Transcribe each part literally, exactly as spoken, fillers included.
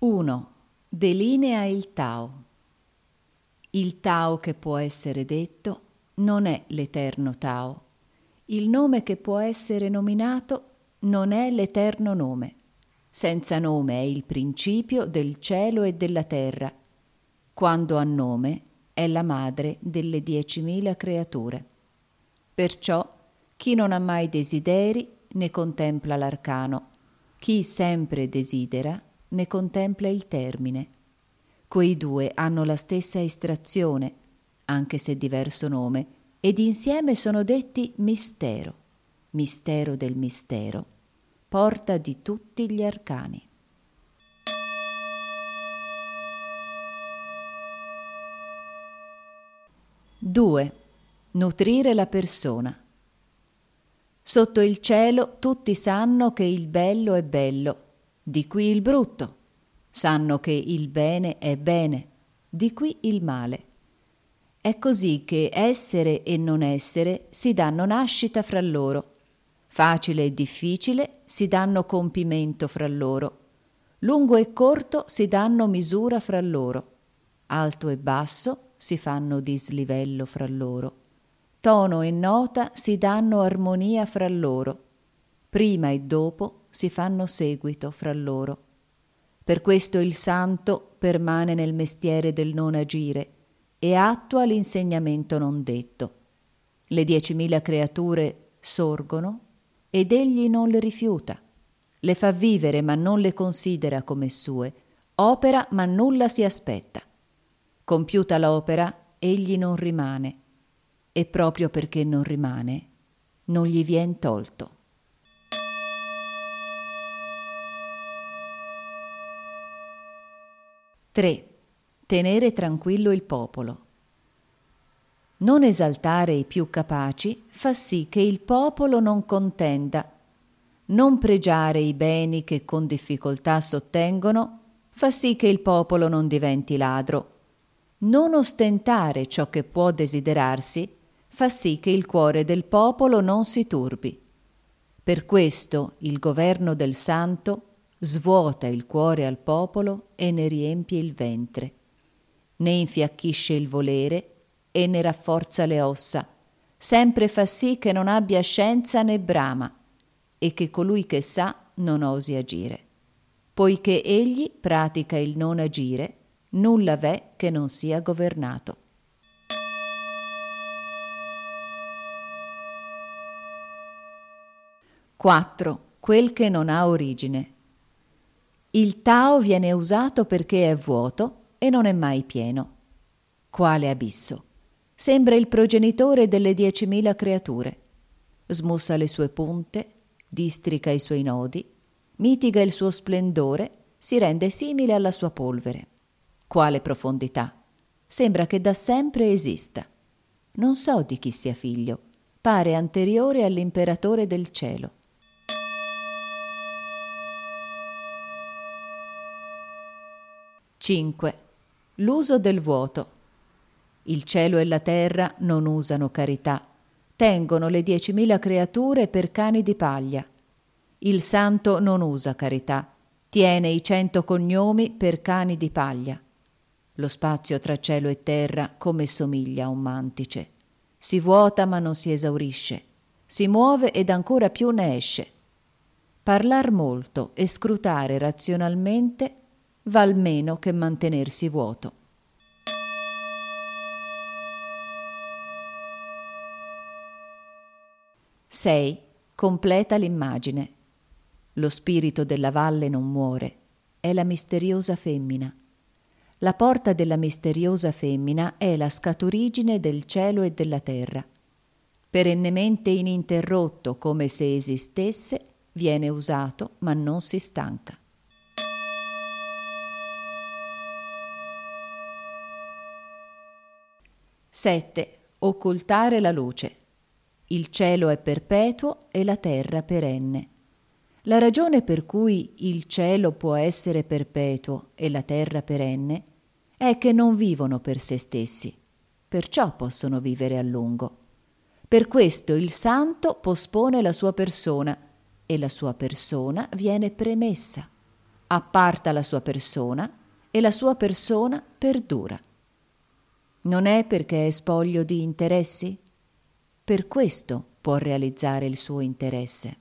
uno. Delinea il Tao. Il Tao che può essere detto non è l'eterno Tao. Il nome che può essere nominato non è l'eterno nome. Senza nome è il principio del cielo e della terra. Quando ha nome è la madre delle diecimila creature. Perciò chi non ha mai desideri ne contempla l'arcano. Chi sempre desidera ne contempla il termine. Quei due hanno la stessa estrazione, anche se diverso nome, ed insieme sono detti mistero, mistero del mistero, porta di tutti gli arcani. due. Nutrire la persona. Sotto il cielo tutti sanno che il bello è bello, di qui il brutto. Sanno che il bene è bene, di qui il male. È così che essere e non essere si danno nascita fra loro. Facile e difficile si danno compimento fra loro. Lungo e corto si danno misura fra loro. Alto e basso si fanno dislivello fra loro. Tono e nota si danno armonia fra loro. Prima e dopo si fanno seguito fra loro. Per questo il santo permane nel mestiere del non agire e attua l'insegnamento non detto. Le diecimila creature sorgono ed egli non le rifiuta. Le fa vivere ma non le considera come sue. Opera ma nulla si aspetta. Compiuta l'opera, egli non rimane. E proprio perché non rimane, non gli vien tolto. tre. Tenere tranquillo il popolo. Non esaltare i più capaci fa sì che il popolo non contenda. Non pregiare i beni che con difficoltà sottengono fa sì che il popolo non diventi ladro. Non ostentare ciò che può desiderarsi fa sì che il cuore del popolo non si turbi. Per questo il governo del santo svuota il cuore al popolo e ne riempie il ventre. Ne infiacchisce il volere e ne rafforza le ossa. Sempre fa sì che non abbia scienza né brama e che colui che sa non osi agire. Poiché egli pratica il non agire, nulla v'è che non sia governato. quattro. Quel che non ha origine. Il Tao viene usato perché è vuoto e non è mai pieno. Quale abisso? Sembra il progenitore delle diecimila creature. Smussa le sue punte, districa i suoi nodi, mitiga il suo splendore, si rende simile alla sua polvere. Quale profondità? Sembra che da sempre esista. Non so di chi sia figlio, pare anteriore all'imperatore del cielo. cinque. L'uso del vuoto. Il cielo e la terra non usano carità. Tengono le diecimila creature per cani di paglia. Il santo non usa carità. Tiene i cento cognomi per cani di paglia. Lo spazio tra cielo e terra come somiglia a un mantice. Si vuota ma non si esaurisce. Si muove ed ancora più ne esce. Parlar molto e scrutare razionalmente val meno che mantenersi vuoto. sei. Completa l'immagine. Lo spirito della valle non muore, è la misteriosa femmina. La porta della misteriosa femmina è la scaturigine del cielo e della terra. Perennemente ininterrotto come se esistesse, viene usato ma non si stanca. sette. Occultare la luce. Il cielo è perpetuo e la terra perenne. La ragione per cui il cielo può essere perpetuo e la terra perenne è che non vivono per se stessi, perciò possono vivere a lungo. Per questo il santo pospone la sua persona e la sua persona viene premessa. apparta la sua persona e la sua persona perdura. Non è perché è spoglio di interessi? Per questo può realizzare il suo interesse.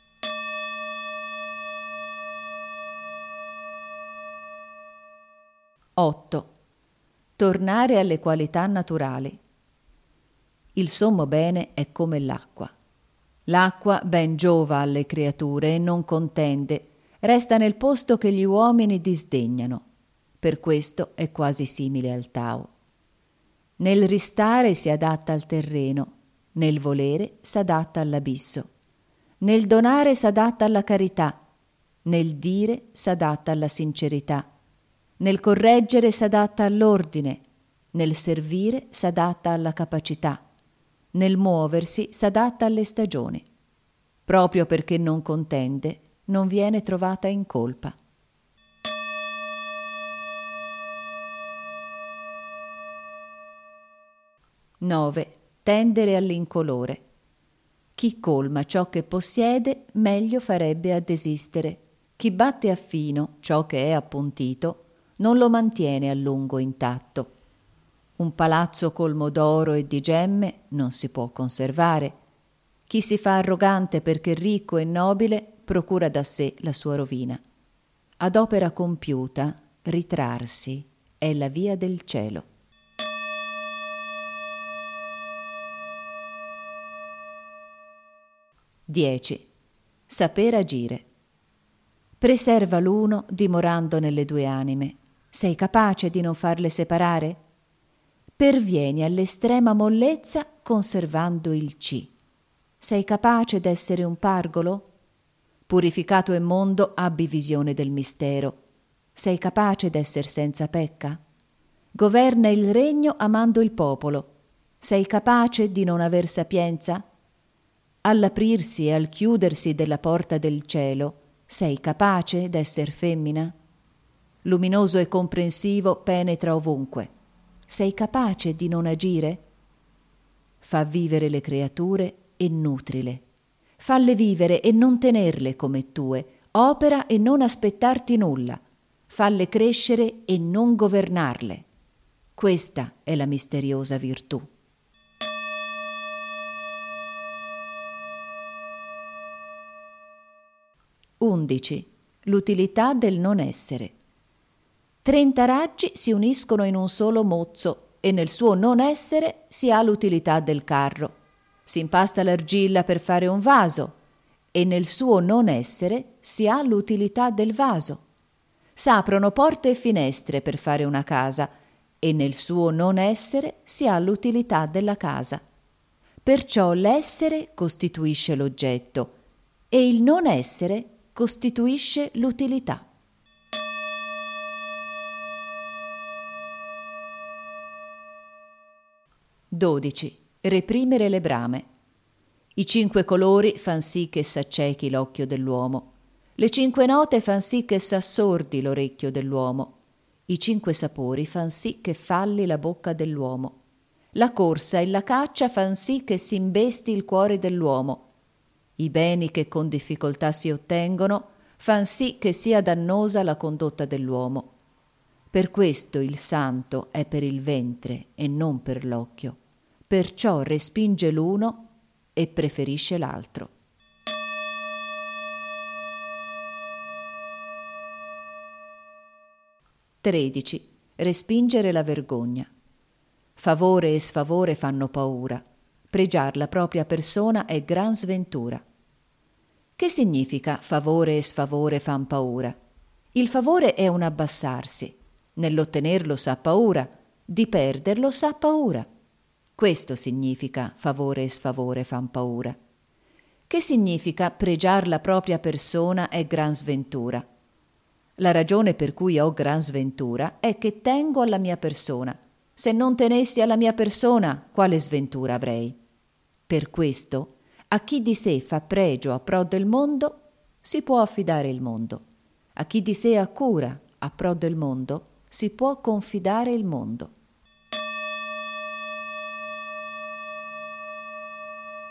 otto. Tornare alle qualità naturali. Il sommo bene è come l'acqua. L'acqua ben giova alle creature e non contende, resta nel posto che gli uomini disdegnano. Per questo è quasi simile al Tao. Nel ristare si adatta al terreno, nel volere s'adatta all'abisso, nel donare s'adatta alla carità, nel dire s'adatta alla sincerità, nel correggere s'adatta all'ordine, nel servire s'adatta alla capacità, nel muoversi s'adatta alle stagioni. Proprio perché non contende, non viene trovata in colpa. nove. Tendere all'incolore. Chi colma ciò che possiede, meglio farebbe a desistere. Chi batte a fino ciò che è appuntito, non lo mantiene a lungo intatto. Un palazzo colmo d'oro e di gemme non si può conservare. Chi si fa arrogante perché ricco e nobile, procura da sé la sua rovina. Ad opera compiuta, ritrarsi è la via del cielo. dieci. Saper agire. Preserva l'uno dimorando nelle due anime. Sei capace di non farle separare? Pervieni all'estrema mollezza conservando il C. Sei capace d'essere un pargolo? Purificato e mondo abbi visione del mistero. Sei capace d'esser senza pecca? Governa il regno amando il popolo. Sei capace di non aver sapienza? All'aprirsi e al chiudersi della porta del cielo, sei capace d'esser femmina? Luminoso e comprensivo penetra ovunque. Sei capace di non agire? Fa vivere le creature e nutrile. Falle vivere e non tenerle come tue. Opera e non aspettarti nulla. Falle crescere e non governarle. Questa è la misteriosa virtù. undici. L'utilità del non essere. Trenta raggi si uniscono in un solo mozzo e nel suo non essere si ha l'utilità del carro. Si impasta l'argilla per fare un vaso e nel suo non essere si ha l'utilità del vaso. S'aprono porte e finestre per fare una casa e nel suo non essere si ha l'utilità della casa. Perciò l'essere costituisce l'oggetto e il non essere costituisce l'utilità. dodici. Reprimere le brame. I cinque colori fan sì che s'accechi l'occhio dell'uomo. Le cinque note fan sì che s'assordi l'orecchio dell'uomo. I cinque sapori fan sì che falli la bocca dell'uomo. La corsa e la caccia fan sì che si imbesti il cuore dell'uomo. I beni che con difficoltà si ottengono fan sì che sia dannosa la condotta dell'uomo. Per questo il santo è per il ventre e non per l'occhio. Perciò respinge l'uno e preferisce l'altro. tredici. Respingere la vergogna. Favore e sfavore fanno paura. Pregiar la propria persona è gran sventura. Che significa favore e sfavore fan paura? Il favore è un abbassarsi. Nell'ottenerlo s'ha paura, di perderlo s'ha paura. Questo significa favore e sfavore fan paura. Che significa pregiar la propria persona è gran sventura? La ragione per cui ho gran sventura è che tengo alla mia persona. Se non tenessi alla mia persona, quale sventura avrei? Per questo, a chi di sé fa pregio a pro del mondo, si può affidare il mondo. A chi di sé ha cura a pro del mondo, si può confidare il mondo.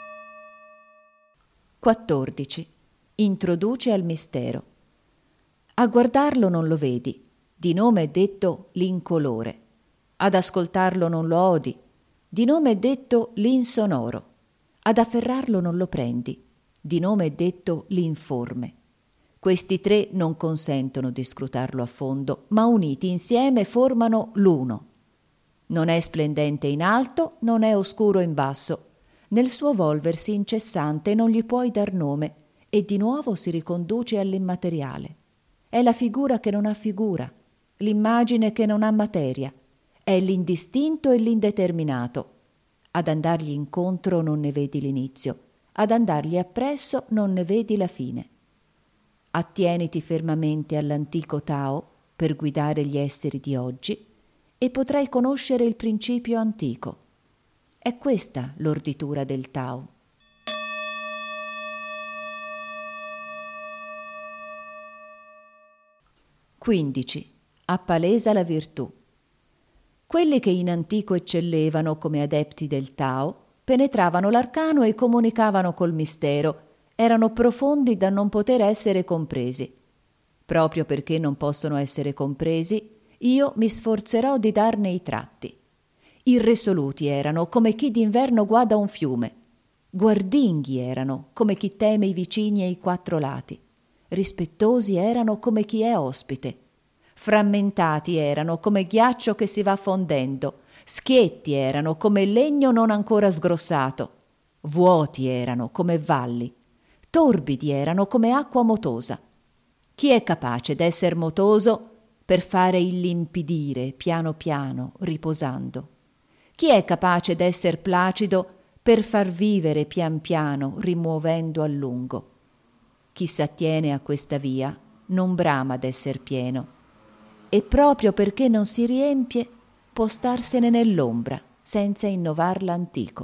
quattordici. Introduce al mistero. A guardarlo non lo vedi, di nome è detto l'incolore. Ad ascoltarlo non lo odi, di nome è detto l'insonoro. Ad afferrarlo non lo prendi, di nome è detto l'informe. Questi tre non consentono di scrutarlo a fondo, ma uniti insieme formano l'uno. Non è splendente in alto, non è oscuro in basso. Nel suo volversi incessante non gli puoi dar nome e di nuovo si riconduce all'immateriale. È la figura che non ha figura, l'immagine che non ha materia, è l'indistinto e l'indeterminato. Ad andargli incontro non ne vedi l'inizio, ad andargli appresso non ne vedi la fine. Attieniti fermamente all'antico Tao per guidare gli esseri di oggi e potrai conoscere il principio antico. È questa l'orditura del Tao. quindici. Appalesa la virtù. Quelli che in antico eccellevano come adepti del Tao penetravano l'arcano e comunicavano col mistero, erano profondi da non poter essere compresi. Proprio perché non possono essere compresi, io mi sforzerò di darne i tratti. Irresoluti erano come chi d'inverno guarda un fiume, guardinghi erano come chi teme i vicini e i quattro lati, rispettosi erano come chi è ospite, frammentati erano come ghiaccio che si va fondendo, schietti erano come legno non ancora sgrossato, vuoti erano come valli, torbidi erano come acqua motosa. Chi è capace d'esser motoso per fare il limpidire piano piano, riposando? Chi è capace d'esser placido per far vivere pian piano, rimuovendo a lungo? Chi s'attiene a questa via non brama d'esser pieno, e proprio perché non si riempie può starsene nell'ombra senza innovar l'antico.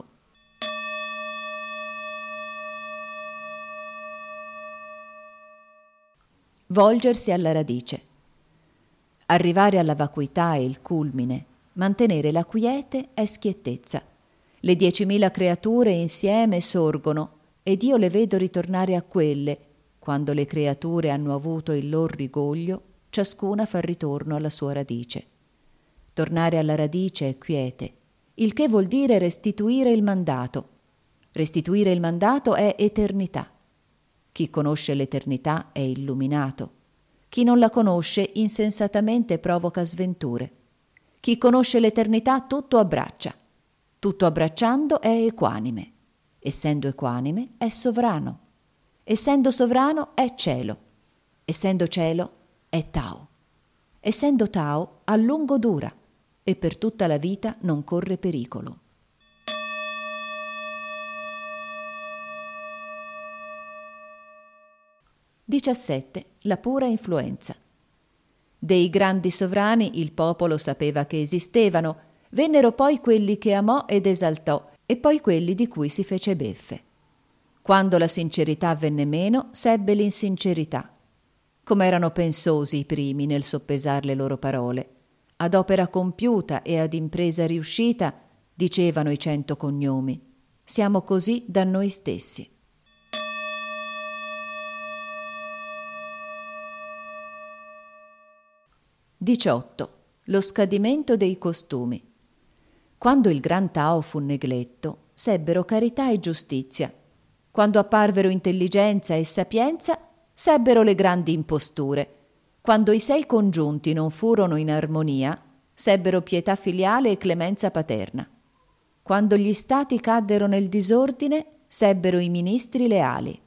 Volgersi alla radice. Arrivare alla vacuità è il culmine, mantenere la quiete è schiettezza. Le diecimila creature insieme sorgono ed io le vedo ritornare a quelle, quando le creature hanno avuto il lor rigoglio, ciascuna fa ritorno alla sua radice. Tornare alla radice è quiete, il che vuol dire restituire il mandato. Restituire il mandato è eternità. Chi conosce l'eternità è illuminato. Chi non la conosce insensatamente provoca sventure. Chi conosce l'eternità tutto abbraccia. Tutto abbracciando è equanime. Essendo equanime è sovrano. Essendo sovrano è cielo. Essendo cielo è Tao. Essendo Tao a lungo dura e per tutta la vita non corre pericolo. diciassette. La pura influenza. Dei grandi sovrani il popolo sapeva che esistevano, vennero poi quelli che amò ed esaltò, e poi quelli di cui si fece beffe. Quando la sincerità venne meno, sebbe l'insincerità. Com'erano pensosi i primi nel soppesar le loro parole. Ad opera compiuta e ad impresa riuscita, dicevano i cento cognomi, siamo così da noi stessi. diciotto. Lo scadimento dei costumi. Quando il gran Tao fu negletto, sebbero carità e giustizia. Quando apparvero intelligenza e sapienza, sebbero le grandi imposture. Quando i sei congiunti non furono in armonia, sebbero pietà filiale e clemenza paterna. Quando gli stati caddero nel disordine, sebbero i ministri leali.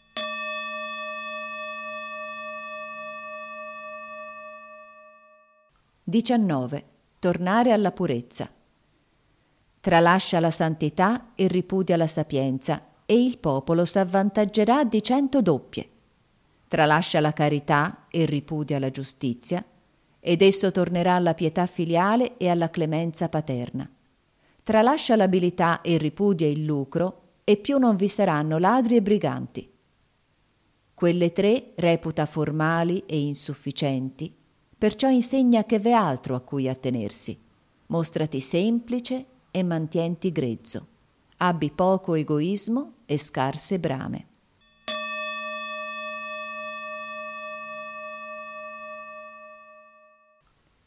diciannove. Tornare alla purezza. Tralascia la santità e ripudia la sapienza, e il popolo s'avvantaggerà di cento doppie. Tralascia la carità e ripudia la giustizia, ed esso tornerà alla pietà filiale e alla clemenza paterna. Tralascia l'abilità e ripudia il lucro, e più non vi saranno ladri e briganti. Quelle tre reputa formali e insufficienti, perciò insegna che v'è altro a cui attenersi. Mostrati semplice e mantienti grezzo. Abbi poco egoismo e scarse brame.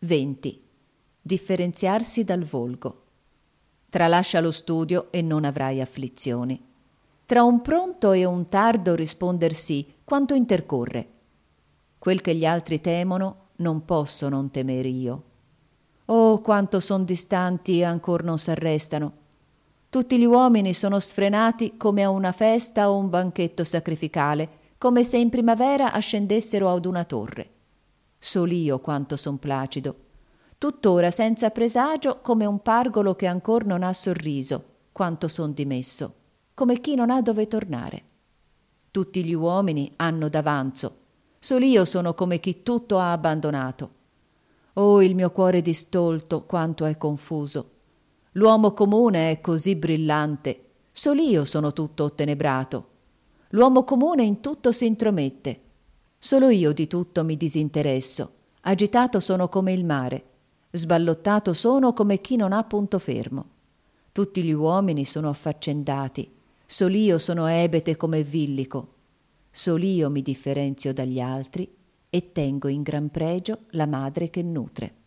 venti. Differenziarsi dal volgo. Tralascia lo studio e non avrai afflizioni. Tra un pronto e un tardo risponder sì, quanto intercorre? Quel che gli altri temono non posso non temer io. Oh, quanto son distanti e ancor non s'arrestano. Tutti gli uomini sono sfrenati come a una festa o un banchetto sacrificale, come se in primavera ascendessero ad una torre. Sol'io quanto son placido, tuttora senza presagio come un pargolo che ancor non ha sorriso, quanto son dimesso, come chi non ha dove tornare. Tutti gli uomini hanno d'avanzo, sol'io sono come chi tutto ha abbandonato. Oh, il mio cuore distolto, quanto è confuso. L'uomo comune è così brillante, sol'io sono tutto ottenebrato. L'uomo comune in tutto s'intromette, solo io di tutto mi disinteresso, agitato sono come il mare, sballottato sono come chi non ha punto fermo. Tutti gli uomini sono affaccendati, sol'io sono ebete come villico. Sol'io mi differenzio dagli altri e tengo in gran pregio la madre che nutre.